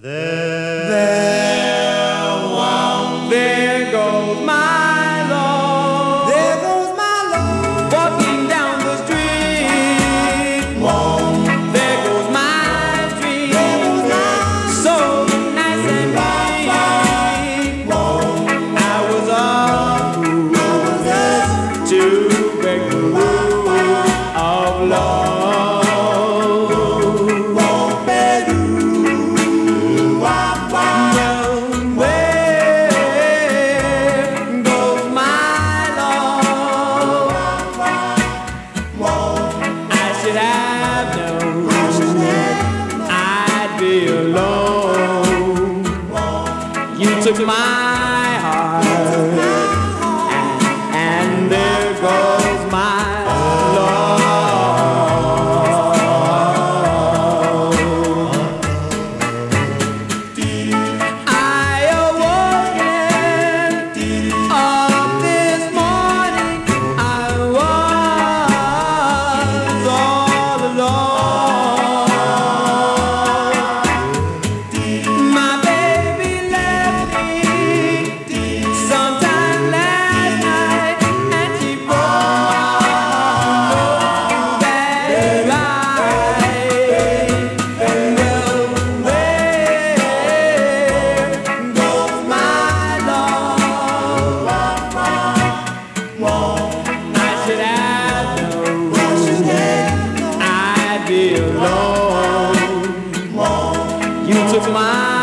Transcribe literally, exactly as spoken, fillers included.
There, there, won't there goes my Lord. There goes my Lord. Walking down the street. Won't there goes my dream. There goes my so nice and bright. Won't I was a fool to break the rule of love. You took my heart, and, and there goes my love. I awoke up this morning, I was all alone. My baby left me sometime last night, and she broke that right. Well, there goes my love. I should have known I'd be alone. You took my